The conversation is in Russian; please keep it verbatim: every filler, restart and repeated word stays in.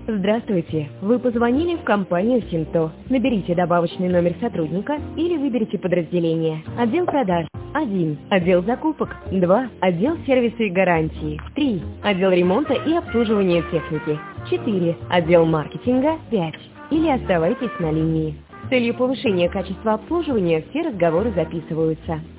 Здравствуйте! Вы позвонили в компанию Синто. Наберите добавочный номер сотрудника или выберите подразделение. Отдел продаж. один. Отдел закупок. два. Отдел сервиса и гарантии. три. Отдел ремонта и обслуживания техники. четыре. Отдел маркетинга. пять. Или оставайтесь на линии. С целью повышения качества обслуживания все разговоры записываются.